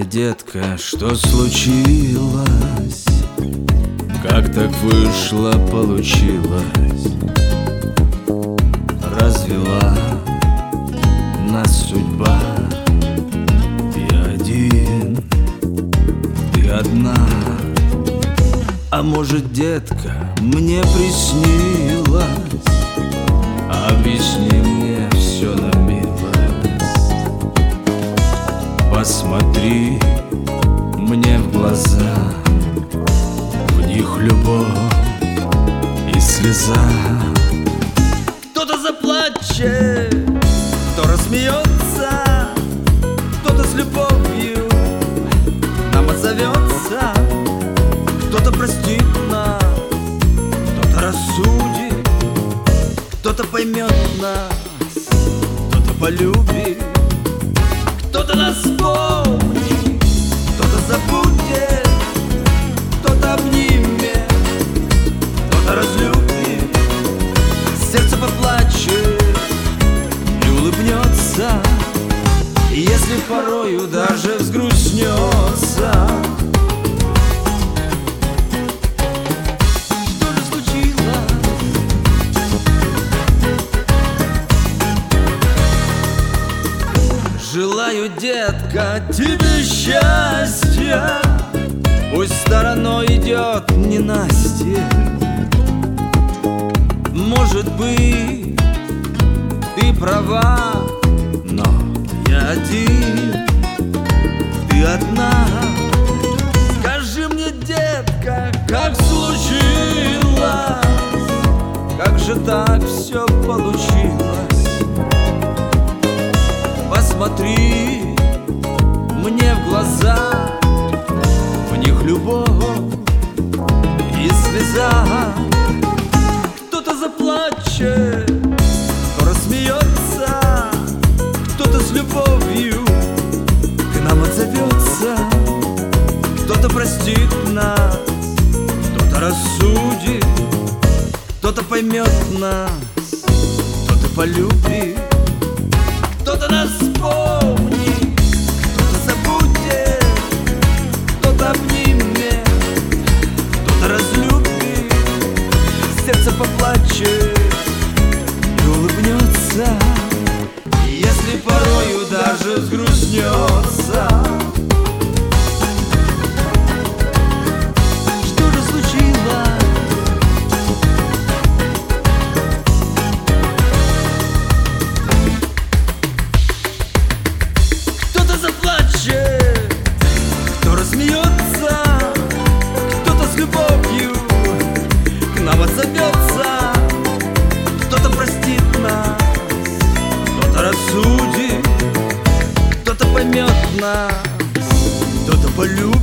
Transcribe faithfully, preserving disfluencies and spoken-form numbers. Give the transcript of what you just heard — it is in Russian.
детка, что случилось? Как так вышло, получилось? Развела нас судьба. Ты один, ты одна. А может, детка, мне приснилось? Объясни мне все на милость. Посмотри мне в глаза, в них любовь и слеза. Кто-то заплачет, кто рассмеется, кто-то с любовью нам отзовется. Кто-то простит нас, кто-то рассудит, кто-то поймет нас, кто-то полюбит, кто-то нас вспомнит, кто-то забудет, кто-то обнимет, кто-то разлюбит, сердце поплачет и улыбнется, если порою даже взгрустнется. Желаю, детка, тебе счастья, пусть стороной идет ненастье. Может быть, ты права, но я один, ты одна. Скажи мне, детка, как случилось, как же так все получилось? Посмотри мне в глаза, в них любовь и слеза. Кто-то заплачет, кто рассмеется, кто-то с любовью к нам отзовется. Кто-то простит нас, кто-то рассудит, кто-то поймет нас, кто-то полюбит, кто-то нас вспомнит, кто-то забудет, кто-то обнимет, кто-то разлюбит, сердце поплачет и улыбнется, если порою даже взгрустнется. Что же случилось? Заплачет, кто рассмеется, кто-то с любовью к нам отзовется, кто-то простит нас, кто-то рассудит, кто-то поймет нас, кто-то полюбит,